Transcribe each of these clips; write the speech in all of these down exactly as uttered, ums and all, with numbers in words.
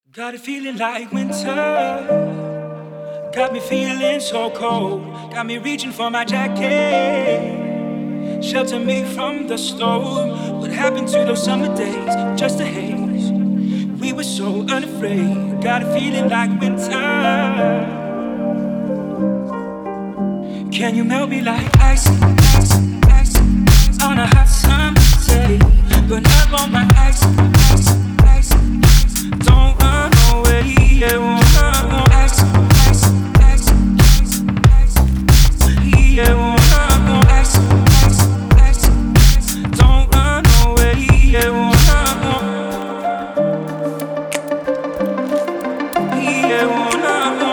Got it feeling like winter. Got me feeling so cold. Got me reaching for my jacket. Shelter me from the storm. What happened to those summer days? Just a haze. We were so unafraid. Got it feeling like winter. Can you melt me like ice, ice, ice, on a hot summer day? But up on my ice, ice, ice, ice. Don't run away, yeah, won't run on ice, ice, ice, ice, ice, yeah, won't run on ice, ice, ice, ice. Don't run away, yeah, won't run on, yeah, won't run on.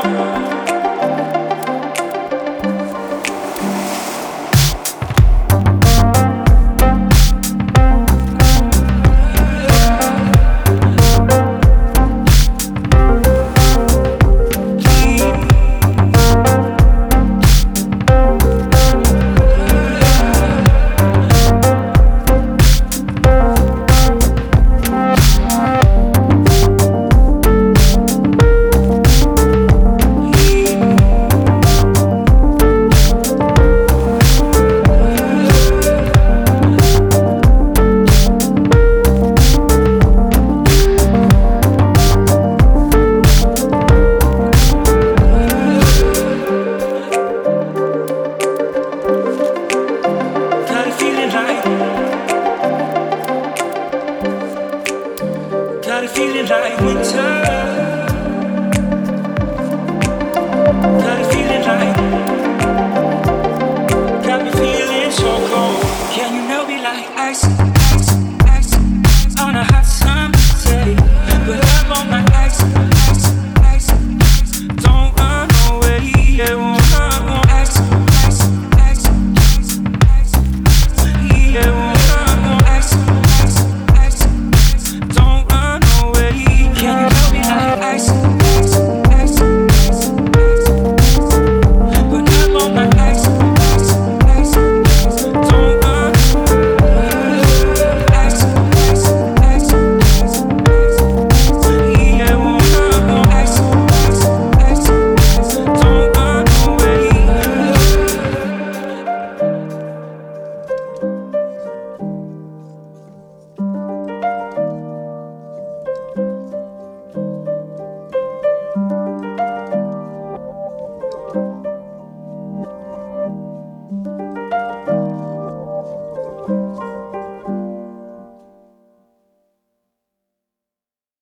Got it feeling like winter.